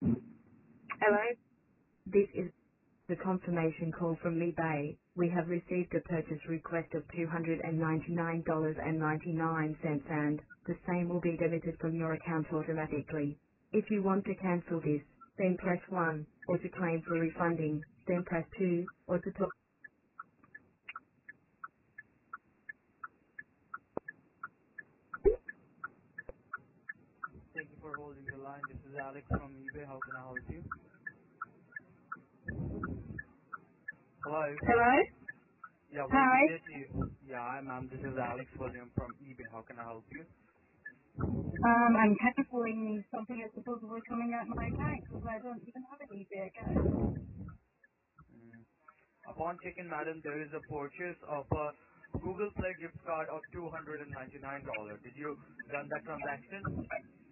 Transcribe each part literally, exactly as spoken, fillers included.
Hello? This is the confirmation call from eBay. We have received a purchase request of two hundred ninety-nine dollars and ninety-nine cents and the same will be debited from your account automatically. If you want to cancel this, then press one, or to claim for refunding, then press two, or to talk. Thank you for holding the line. This is Alex from eBay. How can I help you? Hello? Hello? Yeah, very Hi. good day to you. Yeah, hi ma'am. This is Alex William from eBay. How can I help you? Um, I'm canceling something that's supposedly coming out my account because I don't even have an eBay account. Mm. Upon checking, madam, there is a purchase of a Google Play gift card of two hundred ninety-nine dollars. Did you done that transaction?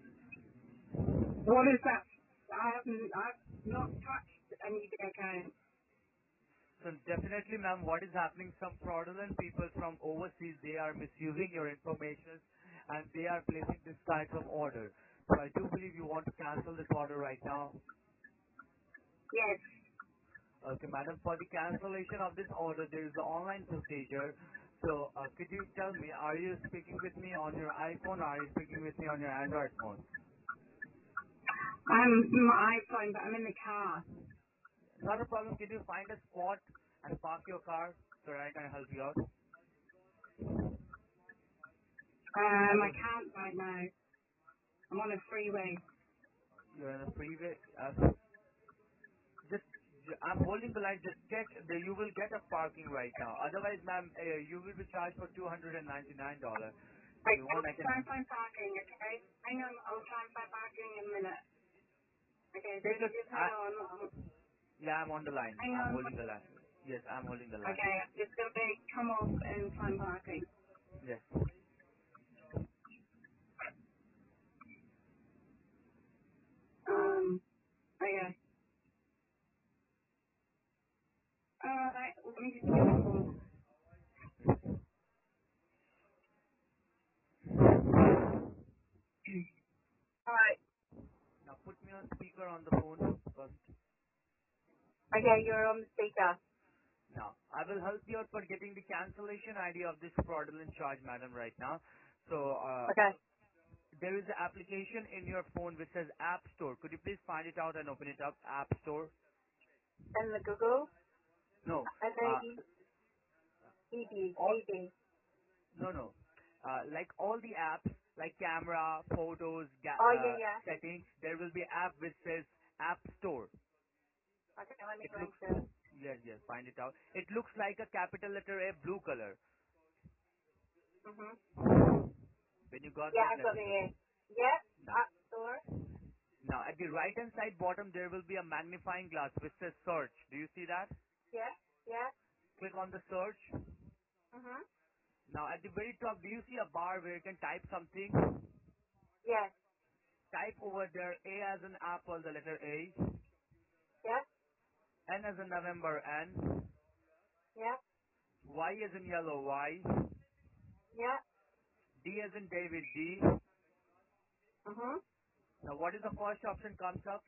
What is that? I haven't, I've not touched an eBay account. So definitely, ma'am, what is happening, some fraudulent people from overseas, they are misusing your information and they are placing this kind of order. So I do believe you want to cancel this order right now. Yes. Okay, madam, for the cancellation of this order, there is the online procedure. So uh, could you tell me, are you speaking with me on your iPhone or are you speaking with me on your Android phone? I'm on my iPhone, but I'm in the car. Not a problem. Can you find a spot and park your car so I can help you out? I Um, I will. can't right now. I'm on a freeway. You're in a freeway. Uh, just, j- I'm holding the line. Just check. The, you will get a parking right now. Otherwise, ma'am, uh, you will be charged for two hundred and ninety-nine dollars. If I you want, I can't try and can find parking, okay? Hang on, I'll try and find parking in a minute. Okay, take just, a. just hang I, on. Um, yeah, I'm on the line. hang I'm on. holding the line. Yes, I'm holding the line. Okay, I'm just going to come off and find parking. Yes. Um, okay. Alright, let me just get my phone. Alright. Now put me on speaker on the phone first. Okay, you're on the speaker. Now, I will help you out for getting the cancellation I D of this fraudulent charge, madam, right now. So, uh, Okay. there is an application in your phone which says App Store. Could you please find it out and open it up? App Store? And the Google? No. And the Uh, E- ED, all, ED. no, no. Uh, like all the apps, like camera, photos, ga- Oh, yeah, uh, yeah. settings, there will be app which says App Store. Okay, let me It go looks, into it. yes, yes, find it out. It looks like a capital letter A blue color. Mm-hmm. When you got Yeah, that, I've let got me it know. here. Yep, Now, App Store. now at the right hand side bottom, there will be a magnifying glass which says search. Do you see that? Yeah, yeah. Click on the search. Mm-hmm. Now at the very top, do you see a bar where you can type something? Yes, Type over there A as in apple, the letter A, yep, N as in November, N, yep, Y as in yellow, Y, yep. D as in David, D. Mm-hmm. Now what is the first option comes up?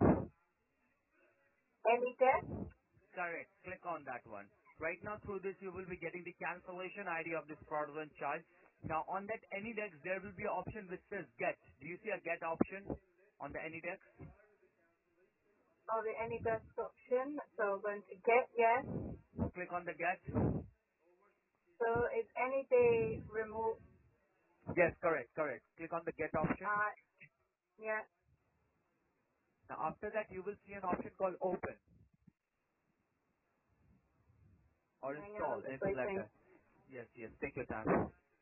Any debt? Correct. Click on that one. Right now through this you will be getting the cancellation I D of this fraudulent charge. Now on that AnyDex there will be an option which says get. Do you see a get option on the AnyDex? Oh, the any debt option. So I'm going to get, yes. Click on the get. So it's any day remote. Yes, correct, correct. Click on the get option. Uh, yeah. Now after that you will see an option called open or Hang on, install, I'm just anything like waiting. that. Yes, yes, take your time.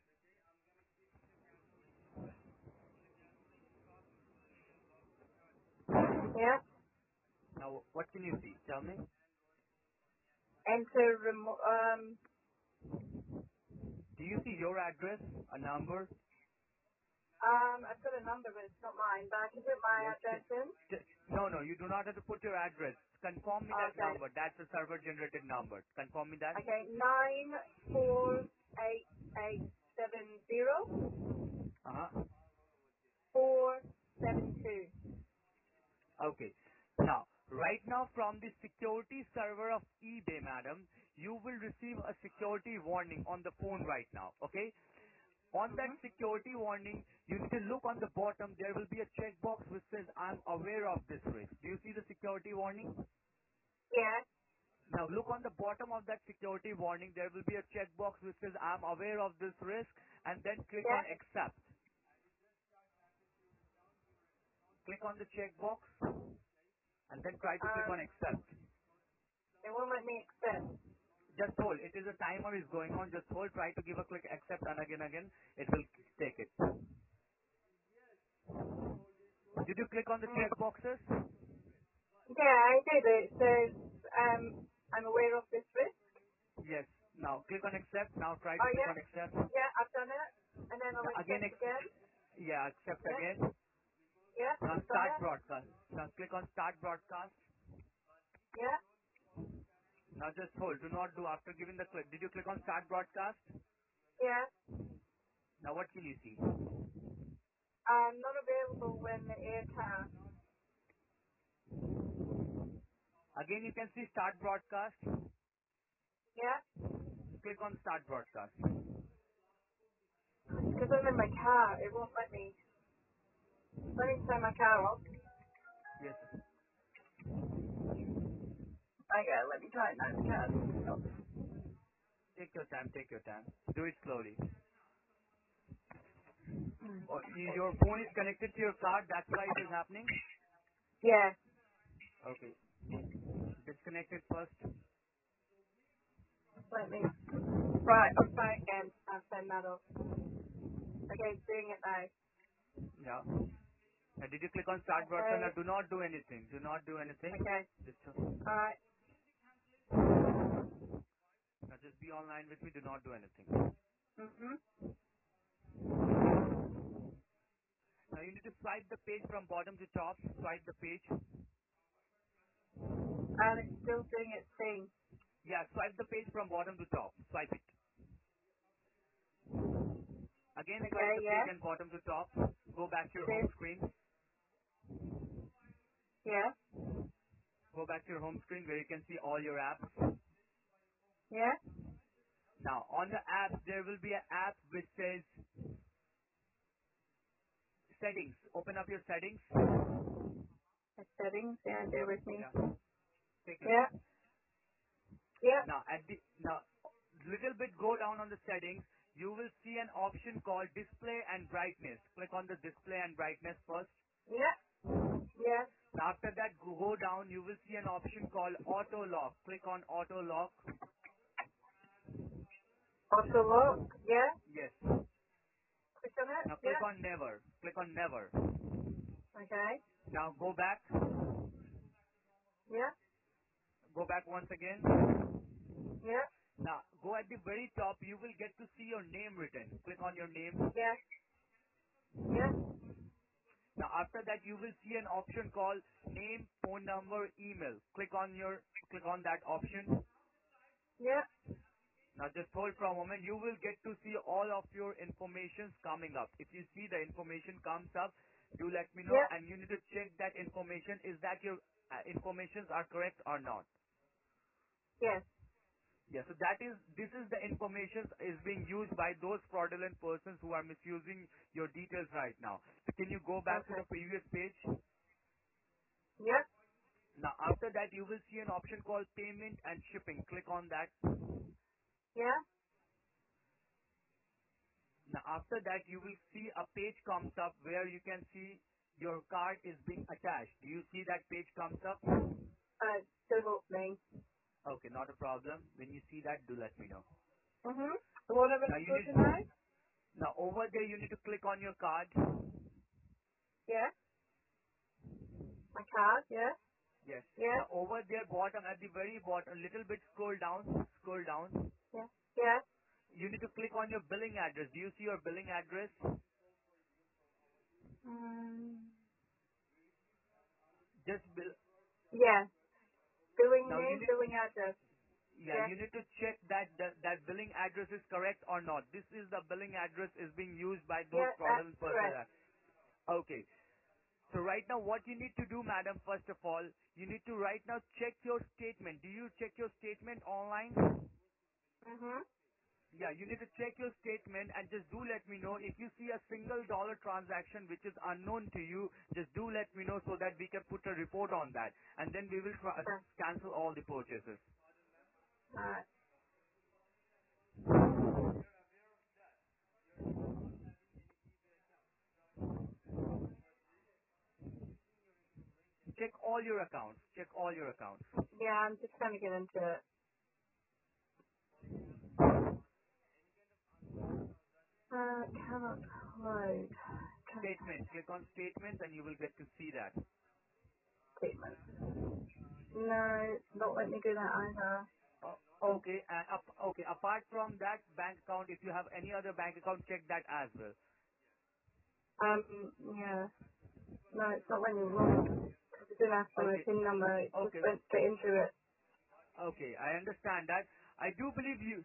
Yeah. Now what can you see? Tell me. Enter remote. Um, Do you see your address, a number? um, I've got a number, but it's not mine. But I can put my Yes. address j- in. j- No, no, you do not have to put your address. Confirm me that Okay. number. That's a server generated number. Confirm me that. Okay. Nine four eight eight seven zero Uh-huh. four seven two. Okay. Now, right now from the security server of eBay, madam, you will receive a security warning on the phone right now, okay? On that Mhm. security warning, you need to look on the bottom. There will be a checkbox which says, I'm aware of this risk. Do you see the security warning? Yeah. Now look on the bottom of that security warning. There will be a checkbox which says, I'm aware of this risk, and then click Yeah. on accept. Click on the checkbox, and then try to click Um, on accept. it won't let me accept. Just hold. It is a timer is going on. Just hold. Try to give a click accept, and again, again, it will take it. Did you click on the Mm. checkboxes? Yeah, I did. It says, um, I'm aware of this risk. Yes. Now click on accept. Now try to Oh, click yeah. on accept. Yeah, I've done it. And then I'll Now again, accept ex- again. yeah, accept Yeah. again. Yeah, Now I've done start it. broadcast. Now click on start broadcast. Yeah. Now just hold. Do not do after giving the click. Did you click on start broadcast? Yeah. Now what can you see? I'm not available when the air car. Again, you can see start broadcast. Yeah. Click on start broadcast. It's because I'm in my car. It won't let me. Let me turn my car off. Yes. Okay, let me try it now. The car's off. Take your time. Take your time. Do it slowly. Or y- your phone is connected to your card. That's why it is happening. Yeah. Okay. Disconnect it first. Let me. Right, I'm trying again. I'll turn that off. Okay, it's doing it now. Yeah. Now, did you click on start broadcast? Now Okay. do not do anything. Do not do anything. Okay. Just Alright. now just be online with me. Do not do anything. Mhm. Now you need to swipe the page from bottom to top. Swipe the page. And it's still doing its thing. Yeah, swipe the page from bottom to top. Swipe it. Again, swipe Okay, the page yeah. and bottom to top. Go back to your Did. home screen. Yeah. Go back to your home screen where you can see all your apps. Yeah. Now, on the app, there will be an app which says settings. Open up your settings. The settings. Yeah, bear with me. Yeah, take your Yeah. time. Yeah. Now, at the now, little bit go down on the settings. You will see an option called display and brightness. Click on the display and brightness first. Yeah. Yeah. After that, go go down. You will see an option called auto lock. Click on auto lock. Auto lock. Yeah. Yes. Click on it. Now click Yeah. on never. Click on never. Okay. Now go back. Yeah. Go back once again. Yeah. Now go at the very top. You will get to see your name written. Click on your name. Yeah. Yeah. Now after that you will see an option called name, phone number, email. Click on your click on that option. Yeah. Now just hold for a moment. You will get to see all of your informations coming up. If you see the information comes up, do let me know, Yeah. and you need to check that information. Is that your uh, informations are correct or not? Yes. Yeah, so that is, this is the information is being used by those fraudulent persons who are misusing your details right now. So can you go back to Okay. the previous page? Yeah. Now after that you will see an option called payment and shipping. Click on that. Yeah. Now after that you will see a page comes up where you can see your card is being attached. Do you see that page comes up? Uh, it's still opening. Okay, not a problem. When you see that, do let me know. Mhm. What am I Now you supposed need, to know? now over there you need to click on your card. Yeah. My card. Yeah. Yes. Yeah. Now over there bottom, at the very bottom, a little bit scroll down, scroll down. Yeah. Yeah. You need to click on your billing address. Do you see your billing address? Um. Just bill. Yeah. Billing Now you name. need, Billing address. yeah, Yeah. you need to check that, that that billing address is correct or not. This is the billing address is being used by those Yeah. That's fraudulent persons. correct. Okay. So right now what you need to do, madam, first of all, you need to right now check your statement. Do you check your statement online? Mhm. Yeah, you need to check your statement and just do let me know if you see a single dollar transaction which is unknown to you, just do let me know so that we can put a report on that and then we will try, Okay. cancel all the purchases. Alright. Check all your accounts. Check all your accounts. Yeah, I'm just trying to get into it. Uh, cannot load. Contact Statements. Click on statements and you will get to see that. statement. No, it's not letting me do that either. Uh, okay, and up, okay. Apart from that bank account, if you have any other bank account, check that as well. Um, yeah. No, it's not letting me log. It didn't ask for my Okay, PIN number. It just okay, went straight into it. okay. I understand that. I do believe you.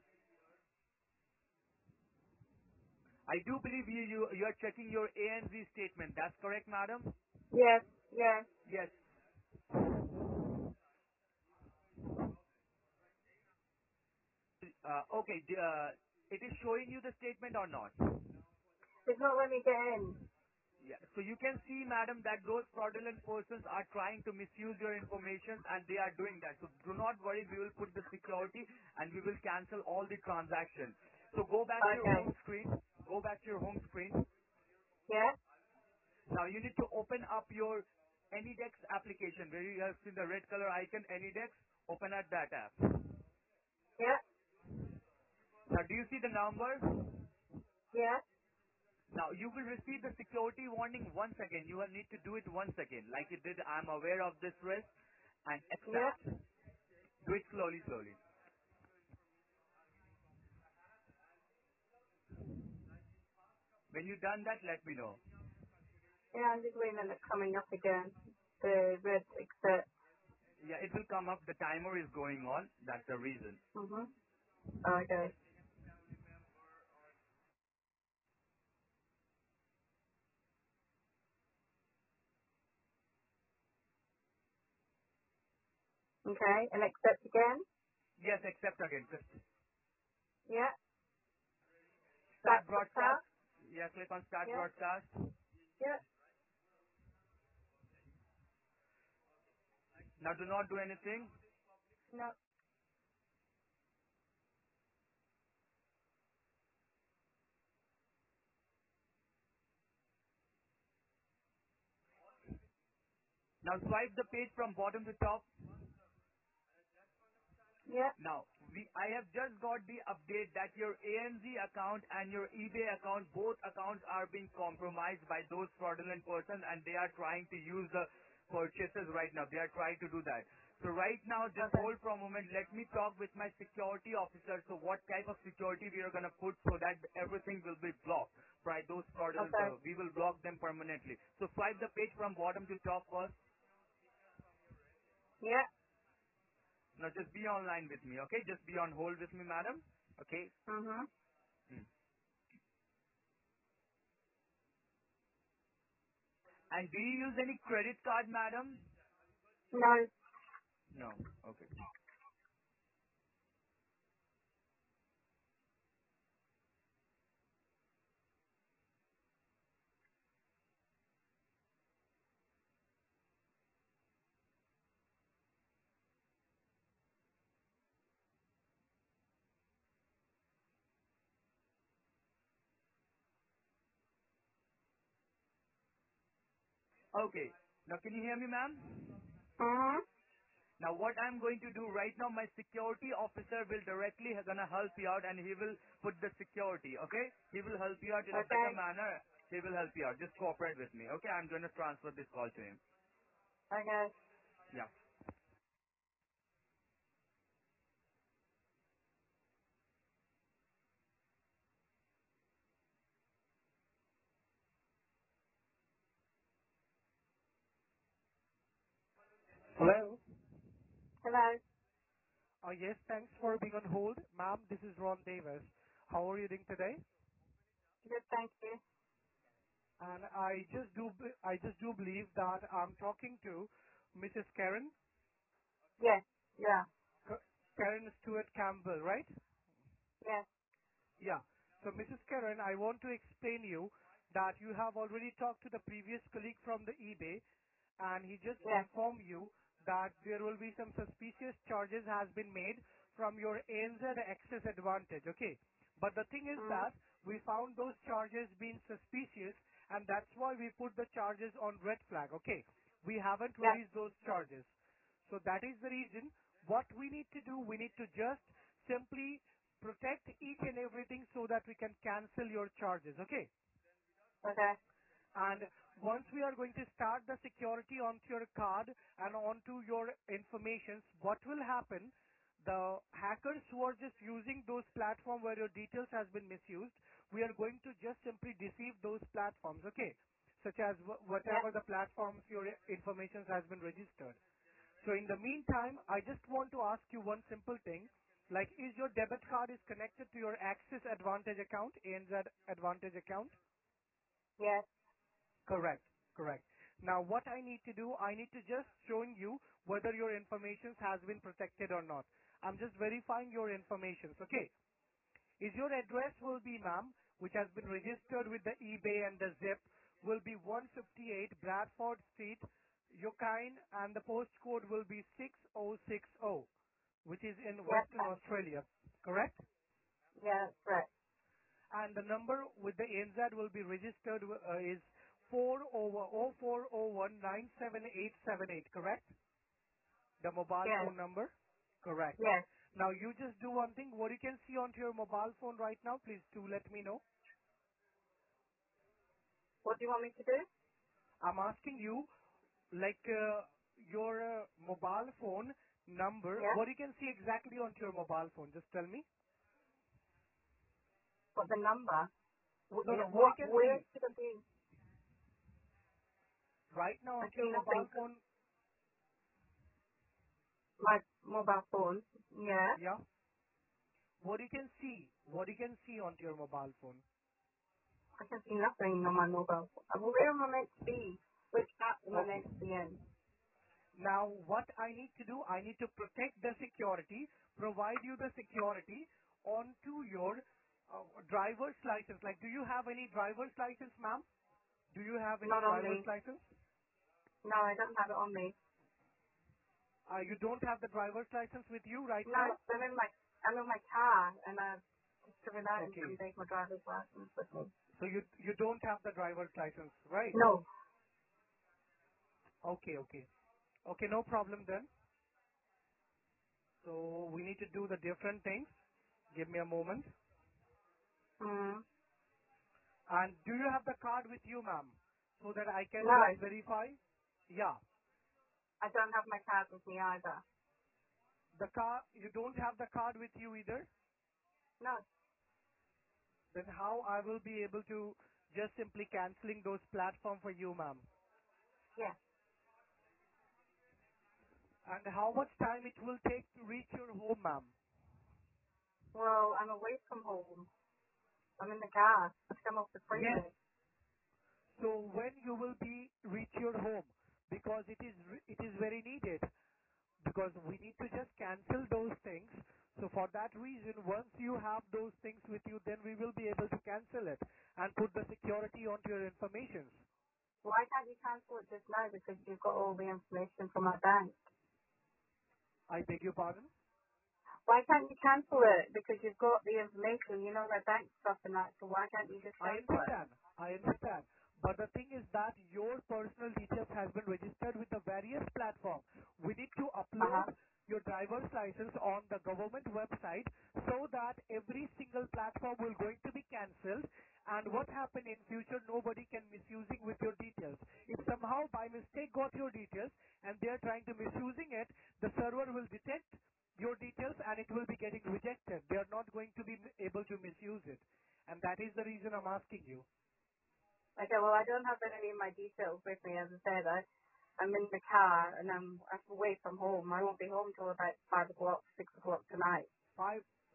I do believe you. You, you are checking your A N Z statement. That's correct, madam. Yes, yes. Yes. Uh, okay. the, Uh, it is showing you the statement or not? It's not letting me get in. Yeah. So you can see, madam, that those fraudulent persons are trying to misuse your information and they are doing that. So do not worry, we will put the security and we will cancel all the transactions. So go back to your Okay. home screen. Go back to your home screen. Yeah, Now you need to open up your AnyDex application where you have seen the red color icon AnyDex. Open up that app. yeah, Now do you see the number? yeah, Now, you will receive the security warning once again. You will need to do it once again. Like you did, I'm aware of this risk and yeah. accept. Do it slowly, slowly. When you've done that, let me know. Yeah, I'm just waiting on it coming up again. The red accept. Yeah, it will come up. The timer is going on. That's the reason. Mhm. Okay. Okay, and accept again. Yes, accept again. Just Yeah. Start start broadcast. broadcast. Yeah, click on start Yeah, broadcast. yeah. Now do not do anything. No. Now swipe the page from bottom to top. Yeah. Now, we, I have just got the update that your A N Z account and your eBay account, both accounts are being compromised by those fraudulent persons and they are trying to use the purchases right now. They are trying to do that. So right now, just Okay. hold for a moment. Let me talk with my security officer. So what type of security we are going to put so that everything will be blocked by those fraudulent, Okay. uh, we will block them permanently. So swipe the page from bottom to top first. Yeah. Now just be online with me, okay? Just be on hold with me, madam. Okay? Mhm. Hmm. And do you use any credit card, madam? No. No. Okay. Okay. Now can you hear me, ma'am? Mhm. Now what I'm going to do right now, my security officer will directly gonna help you out and he will put the security, okay? He will help you out in a better Okay. manner. He will help you out. Just cooperate with me, okay? I'm gonna transfer this call to him. Okay. Yeah. Hello. Hello. Uh, yes, thanks for being on hold. Ma'am, this is Ron Davis. How are you doing today? Good. Thank you. And I just do be- I just do believe that I'm talking to Missus Karen, Yes. Yeah. K- Karen Stewart Campbell, right? Yes. Yeah. So, Missus Karen, I want to explain you that you have already talked to the previous colleague from the eBay, and he just Yes. informed you that there will be some suspicious charges has been made from your A N Z Access Advantage. Okay. But the thing is Mm. that we found those charges being suspicious, and that's why we put the charges on red flag. Okay. We haven't Yes. released those charges. So that is the reason what we need to do, we need to just simply protect each and everything so that we can cancel your charges, okay? Okay. And once we are going to start the security onto your card and onto your information, what will happen, the hackers who are just using those platforms where your details has been misused, we are going to just simply deceive those platforms, okay? Such as wh- Yes. whatever the platforms your information has been registered. So in the meantime, I just want to ask you one simple thing. Like, is your debit card is connected to your Axis Advantage account, A N Z Advantage account? Yes. Correct. Correct. Now, what I need to do, I need to just showing you whether your information has been protected or not. I'm just verifying your information. Okay. Is your address will be, ma'am, which has been registered with the eBay and the zip, will be one fifty-eight Bradford Street, Yokine, and the postcode will be six oh six oh, which is in Yes. Western Australia, correct? Yeah, that's correct. And the number with the N Z will be registered uh, is four oh four oh one nine seven eight seven eight, correct? The mobile Yes. phone number? Correct. Yes. Now you just do one thing. What you can see onto your mobile phone right now, please do let me know. What do you want me to do? I'm asking you, like uh, your uh, mobile phone number, Yeah. what you can see exactly onto your mobile phone. Just tell me. What the number? Wh- No, no, what you What? can Where see should it be? right now I onto see your nothing. mobile phone. My mobile phone. Yeah. Yeah. What you can see, what you can see onto your mobile phone. I can see nothing on my mobile phone. Uh, Where am I meant to be? Which app am I Okay. meant to be in? Now, what I need to do, I need to protect the security, provide you the security onto your uh, driver's license. Like, do you have any driver's license, ma'am? Do you have any Not on driver's me. license? No, I don't have it on me. Uh, you don't have the driver's license with you right No, now? I'm in my I'm in my car and I've just driven out and Okay. didn't take my driver's license with me. So you you don't have the driver's license, right? No. Okay, okay. Okay, no problem then. So we need to do the different things. Give me a moment. Mm. And do you have the card with you, ma'am? So that I can No, just verify? Yeah. I don't have my card with me either. The car, you don't have the card with you either? No. Then how I will be able to just simply canceling those platform for you, ma'am? Yeah. And how much time it will take to reach your home, ma'am? Well, I'm away from home. I'm in the car. I've come off the Yes. freeway. So when you will be reach your home? Because it is re- it is very needed. Because we need to just cancel those things. So for that reason, once you have those things with you, then we will be able to cancel it and put the security onto your information. Why can't you cancel it just now? Because you've got all the information from my bank. I beg your pardon? Why can't you cancel it? Because you've got the information. You know my bank stuff and that. So why can't you just I cancel it? understand. I understand. But the thing is that your personal details has been registered with the various platform. We need to Uh huh. upload your driver's license on the government website so that every single platform will going to be cancelled, and what happen in future nobody can misusing with your details. If somehow by mistake got your details and they are trying to misusing it, the server will detect your details and it will be getting rejected. They are not going to be able to misuse it. And that is the reason I'm asking you. Okay. Well, I don't have any of my details with me. As I said, I I'm in the car and I'm I'm away from home. I won't be home till about five o'clock, six o'clock tonight. Five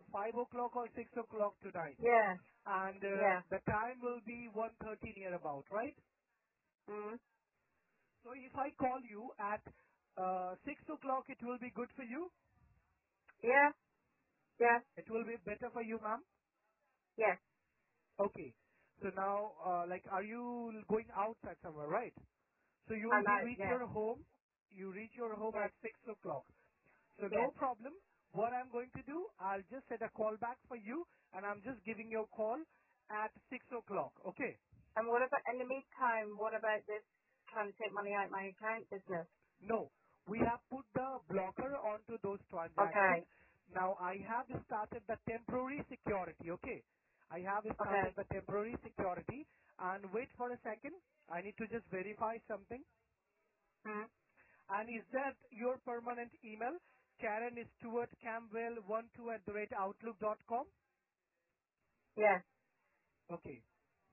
five o'clock or six o'clock tonight. Yeah. And uh, Yeah. the time will be one thirty near about, right? Mm. So if I call you at uh, six o'clock, it will be good for you? Yeah. Yeah. It will be better for you, ma'am? Yes. Okay. So now, uh, like, are you going outside somewhere, right? So you will I'm be out. reach Yes. your home. You reach your home Yes. at six o'clock. So no Yes. problem. What I'm going to do, I'll just set a call back for you, and I'm just giving you a call at six o'clock. Okay? And what about in the meantime? What about this trying to take money out my account business? No, we have put the blocker onto those Okay. transactions. Now I have started the temporary security. Okay? I have Okay. started the temporary security, and wait for a second. I need to just verify something. Mm. And is that your permanent email? Karen Stewart Campbell one two at the rate outlook dot com. Yes. Okay.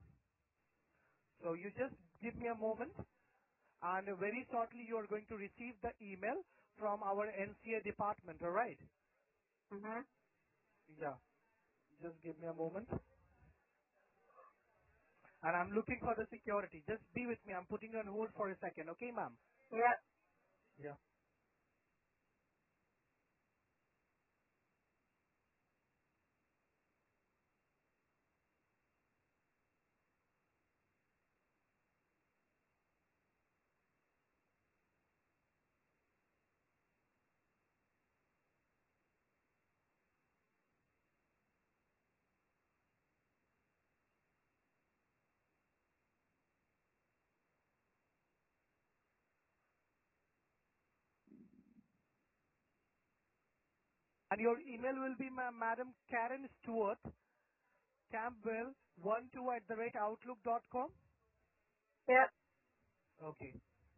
So you just give me a moment, and very shortly you are going to receive the email from our N C A department. All right? Mhm. Yeah. Just give me a moment. And I'm looking for the security. Just be with me. I'm putting you on hold for a second. Okay, ma'am? Yep. Yeah. And your email will be ma- Madam Karen Stewart Campbell one two at the rate outlook dot com. Yep. Okay.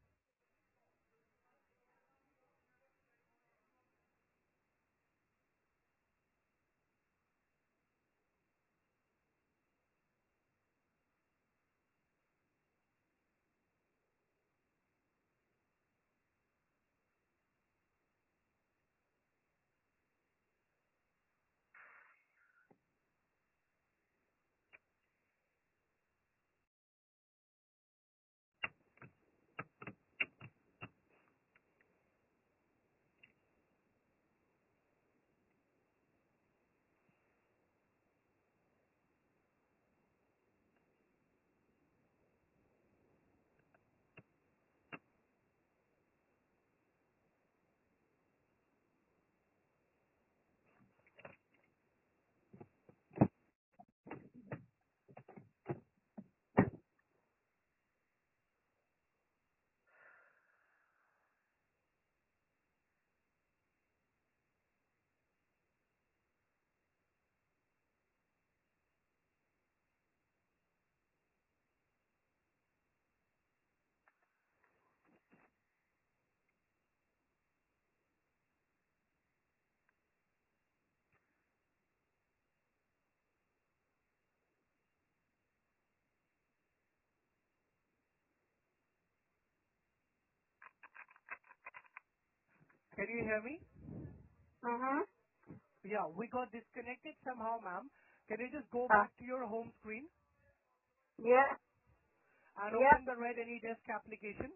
Can you hear me? Mhm. Yeah, we got disconnected somehow, ma'am. Can you just go Uh, back to your home screen yeah. and Yep. open the Red Any Desk application?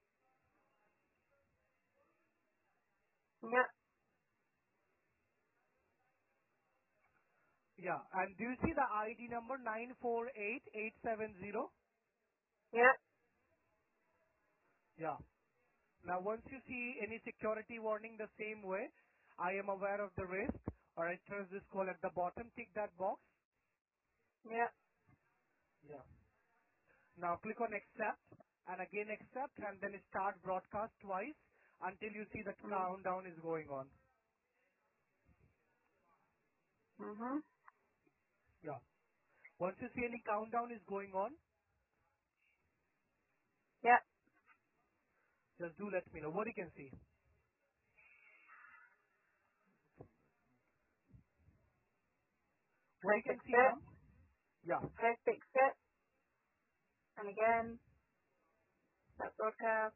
Yep. Yeah. And do you see the I D number nine four eight eight seven zero? Yep. Yeah. Now, once you see any security warning the same way, I am aware of the risk, or I trust this call at the bottom, tick that box. Yep. Yeah. Now, click on accept, and again accept, and then start broadcast twice until you see the Mm. countdown is going on. Mhm. Yeah. Once you see any countdown is going on, Yep. just do let me know what you can see. What Press you can see, accept. ma'am? Yeah. Press accept. And again, that broadcast.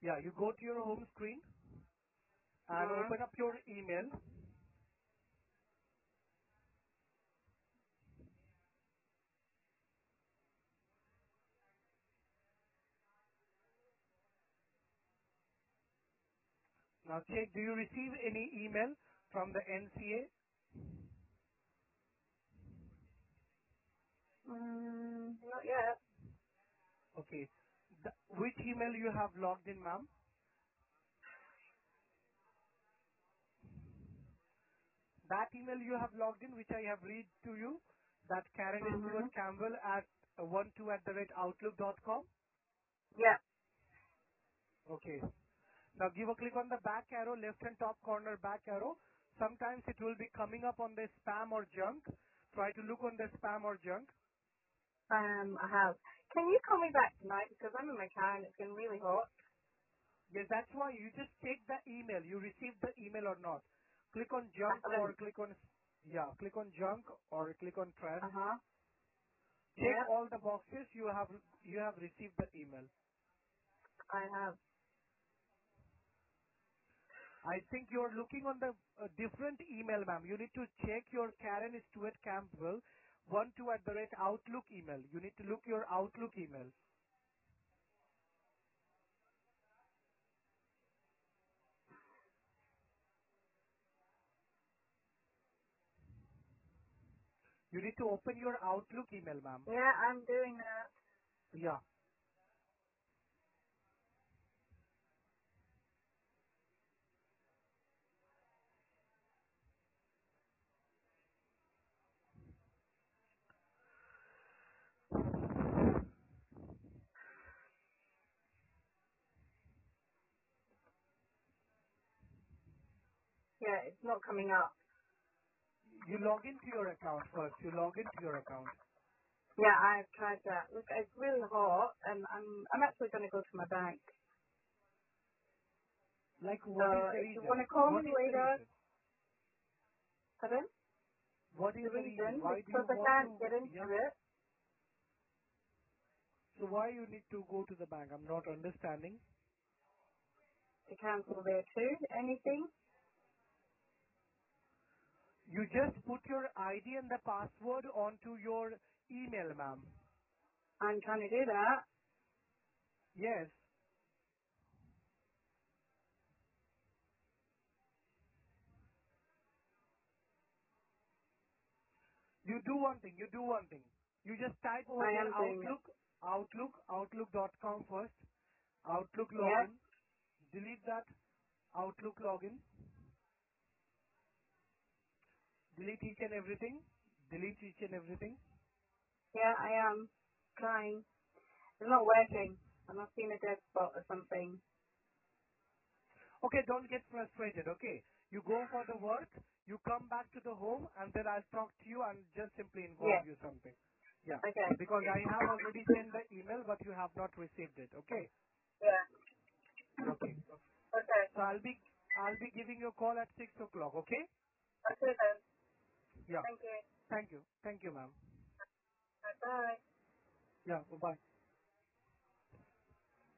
Yeah, you go to your home screen and Mhm. open up your email. Now check, do you receive any email from the N C A? Mm, not yet. Okay. The, which email you have logged in, ma'am? That email you have logged in, which I have read to you, that Karen Stewart Mhm. Campbell at uh, one two at the rate outlook dot com. Yeah. Okay. Now give a click on the back arrow, left hand top corner back arrow. Sometimes it will be coming up on the spam or junk. Try to look on the spam or junk. Um, I have. Can you call me back tonight because I'm in my car and it's getting really hot. Yes, that's why you just check the email. You received the email or not. Click on I junk or haven't. click on, yeah, click on junk or click on trash. Uh huh. Check Yeah, all the boxes you have, you have received the email. I have. I think you're looking on the uh, different email, ma'am. You need to check your Karen Stewart Campbell one two at the rate Outlook email. You need to look your Outlook email. You need to open your Outlook email, ma'am. Yeah, I'm doing that. Yeah. Yeah, it's not coming up. You log into your account first. You log into your account. Yeah, I've tried that. Look, it's really hot, and I'm I'm actually going to go to my bank. Like, So what is the if you want reason? to call me What is the later, reason? pardon? What is The the reason? reason Why do because you I want can't to? get into Yeah. it. So why you need to go to the bank? I'm not understanding. To cancel there too. Anything? You just put your I D and the password onto your email, ma'am. I'm trying to do that. Yes. You do one thing. You do one thing. You just type over I there am doing it. Outlook, Outlook, Outlook dot com first. Outlook Yeah, login. Delete that Outlook login. Delete each and everything. Delete each and everything. yeah, I am trying. It's not working. I must be in a dead spot or something. Okay, don't get frustrated, okay? You go for the work, you come back to the home, and then I'll talk to you and just simply Yeah. inform you something. Yeah, Okay. because I have already sent the email, but you have not received it, okay? Yeah. Okay. Okay. So I'll be, I'll be giving you a call at six o'clock, okay? Okay then. Yeah. Thank you. Thank you. Thank you, ma'am. Bye. Yeah, bye-bye.